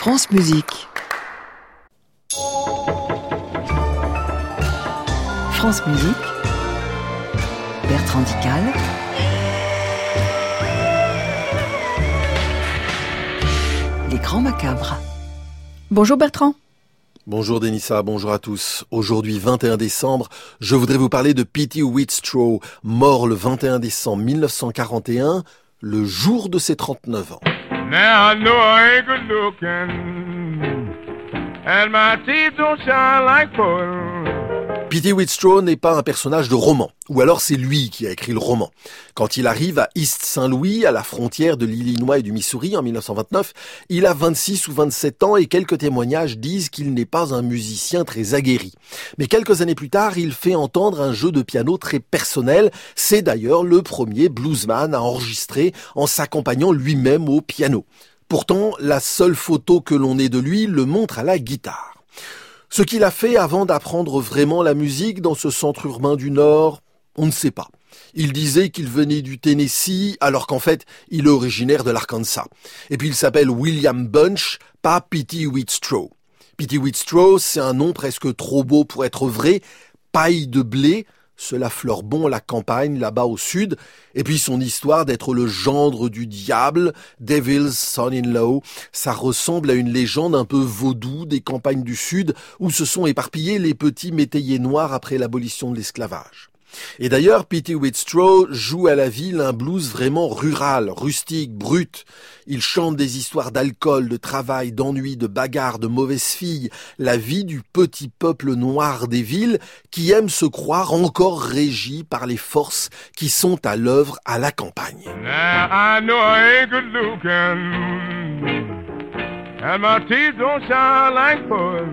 France Musique. France Musique. Bertrand Dical. Les Grands Macabres. Bonjour Bertrand. Bonjour Denissa, bonjour à tous. Aujourd'hui 21 décembre, je voudrais vous parler de Petey Wheatstraw, mort le 21 décembre 1941, le jour de ses 39 ans. Now I know I ain't good looking, and my teeth don't shine like pearl. Petey Wheatstraw n'est pas un personnage de roman, ou alors c'est lui qui a écrit le roman. Quand il arrive à East Saint-Louis, à la frontière de l'Illinois et du Missouri en 1929, il a 26 ou 27 ans et quelques témoignages disent qu'il n'est pas un musicien très aguerri. Mais quelques années plus tard, il fait entendre un jeu de piano très personnel. C'est d'ailleurs le premier bluesman à enregistrer en s'accompagnant lui-même au piano. Pourtant, la seule photo que l'on ait de lui le montre à la guitare. Ce qu'il a fait avant d'apprendre vraiment la musique dans ce centre urbain du Nord, on ne sait pas. Il disait qu'il venait du Tennessee, alors qu'en fait, il est originaire de l'Arkansas. Et puis il s'appelle William Bunch, pas Petey Wheatstraw. Petey Wheatstraw, c'est un nom presque trop beau pour être vrai. Paille de blé, cela fleure bon la campagne là-bas au sud. Et puis son histoire d'être le gendre du diable, Devil's Son-in-Law, ça ressemble à une légende un peu vaudou des campagnes du sud où se sont éparpillés les petits métayers noirs après l'abolition de l'esclavage. Et d'ailleurs, Petey Wheatstraw joue à la ville un blues vraiment rural, rustique, brut. Il chante des histoires d'alcool, de travail, d'ennui, de bagarres, de mauvaises filles, la vie du petit peuple noir des villes qui aime se croire encore régi par les forces qui sont à l'œuvre à la campagne. Now I know I ain't good looking, and my teeth don't shine like pearl.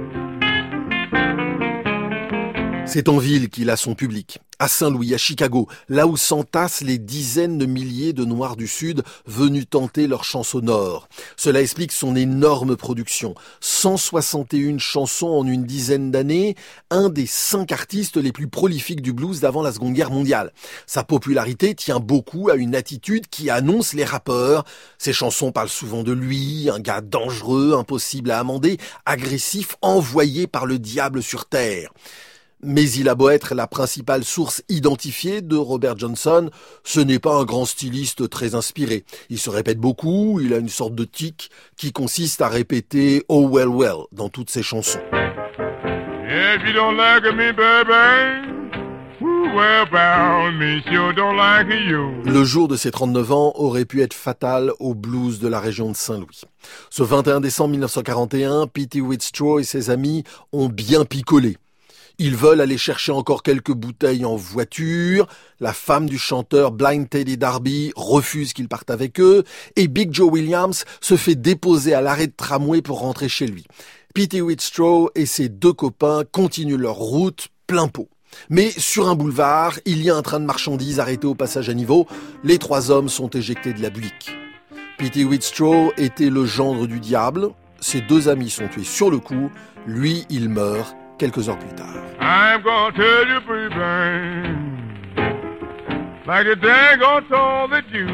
C'est en ville qu'il a son public, à Saint-Louis, à Chicago, là où s'entassent les dizaines de milliers de Noirs du Sud venus tenter leur chance au Nord. Cela explique son énorme production. 161 chansons en une dizaine d'années, un des 5 artistes les plus prolifiques du blues d'avant la Seconde Guerre mondiale. Sa popularité tient beaucoup à une attitude qui annonce les rappeurs. Ses chansons parlent souvent de lui, un gars dangereux, impossible à amender, agressif, envoyé par le diable sur terre. Mais il a beau être la principale source identifiée de Robert Johnson, ce n'est pas un grand styliste très inspiré. Il se répète beaucoup, il a une sorte de tic qui consiste à répéter « Oh well well » dans toutes ses chansons. If you don't like me, baby, well, bound me sure don't like you. Le jour de ses 39 ans aurait pu être fatal au blues de la région de Saint-Louis. Ce 21 décembre 1941, Petey Wheatstraw et ses amis ont bien picolé. Ils veulent aller chercher encore quelques bouteilles en voiture. La femme du chanteur Blind Teddy Darby refuse qu'ils partent avec eux. Et Big Joe Williams se fait déposer à l'arrêt de tramway pour rentrer chez lui. Petey Wheatstraw et ses 2 copains continuent leur route plein pot. Mais sur un boulevard, il y a un train de marchandises arrêté au passage à niveau. Les 3 hommes sont éjectés de la buick. Petey Wheatstraw était le gendre du diable. Ses 2 amis sont tués sur le coup. Lui, il meurt quelques heures plus tard. I'm gonna tell you, baby, like a dang on told the Jew.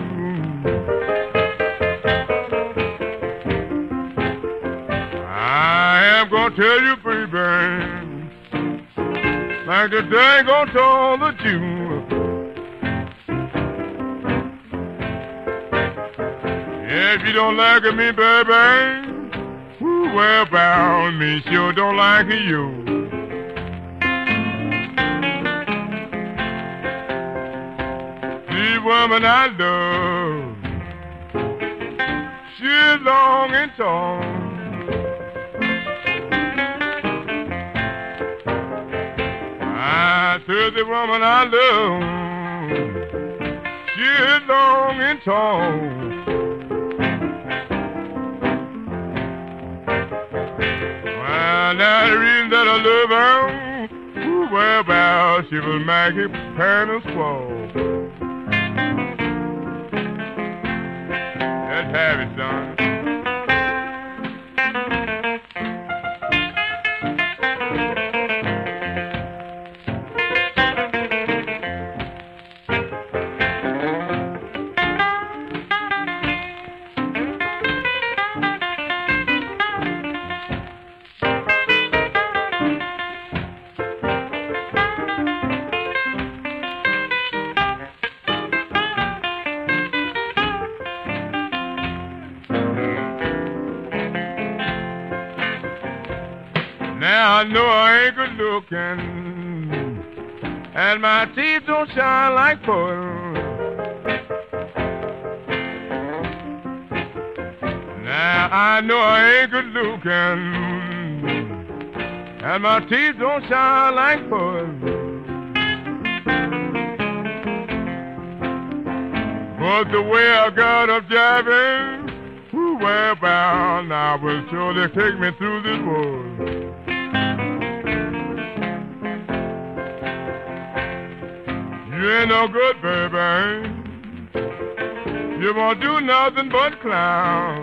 I am gonna tell you, baby, like a dang on told the Jew. If you don't like me, baby, well, bound me sure don't like you. The woman I love, she's long and tall. I said the woman I love, she's long and tall. Well, that's the reason that I love her. Well, about she will make it parents fall. Let's have it, son. Now I know I ain't good looking, and my teeth don't shine like pearls. Now I know I ain't good looking, and my teeth don't shine like pearls. But the way I got up jiving, well bound, I will surely take me through this world. You ain't no good, baby. You won't do nothing but clown.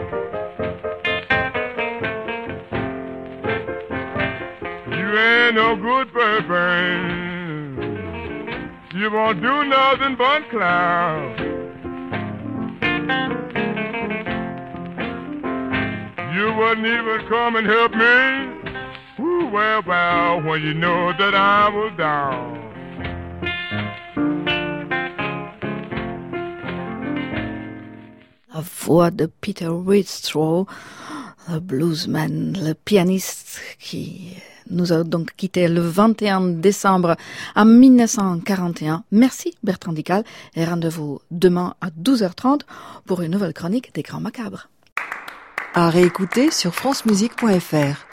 You ain't no good, baby. You won't do nothing but clown. You wouldn't even come and help me. Ooh, well, when you know that I was down. La voix de Peter Wheatstraw, le bluesman, le pianiste qui nous a donc quittés le 21 décembre en 1941. Merci Bertrand Dical et rendez-vous demain à 12h30 pour une nouvelle chronique des Grands Macabres. À réécouter sur francemusique.fr.